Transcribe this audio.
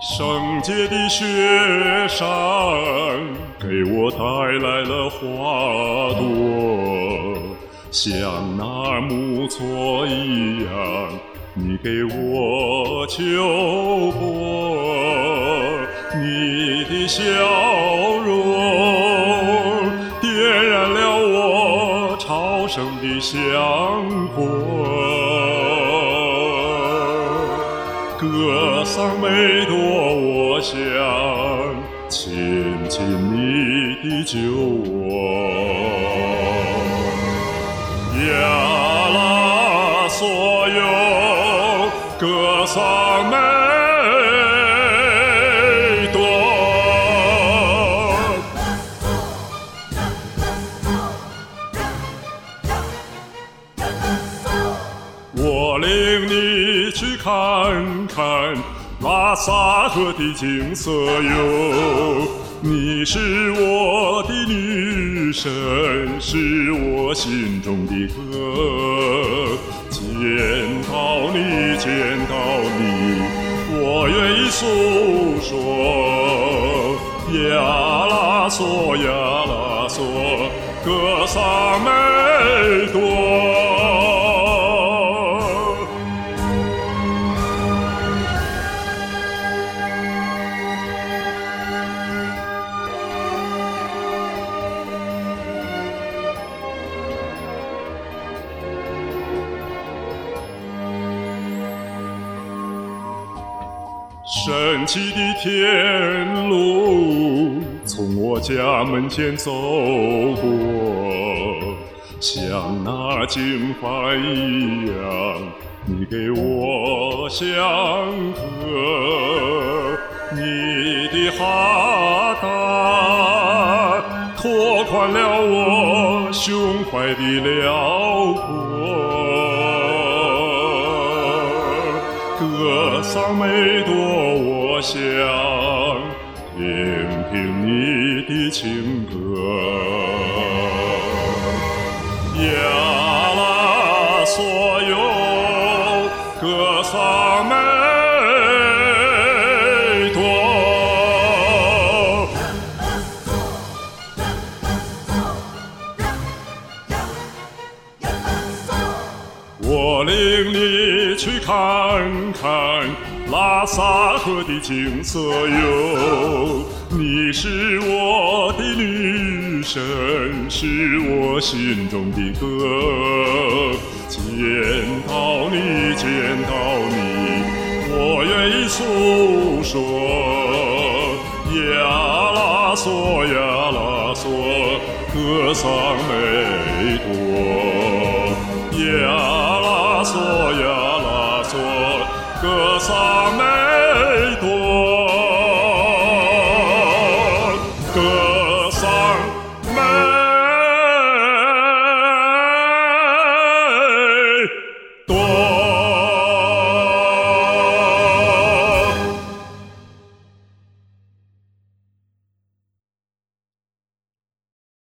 圣洁的雪山给我带来了花朵，像那木错一样，你给我秋波。你的笑容点燃了我朝圣的香火，歌颂每朵我想亲亲你的酒窝。呀啦所有歌颂每朵，我领你去看看拉萨河的景色哟，你是我的女神，是我心中的歌。见到你，见到你，我愿意诉说。呀啦嗦，呀啦嗦，歌颂每朵。神奇的天路从我家门前走过，像那经幡一样，你给我祥和。你的哈达拓宽了我胸怀的辽阔，歌颂每朵我想听听你的情歌。呀啦所有歌颂每朵，我领你去看看拉萨河的景色哟，你是我的女神，是我心中的歌。见到你，见到你，我愿意诉说。呀啦嗦，呀啦嗦，歌颂每朵。呀啦嗦，呀啦嗦，歌颂每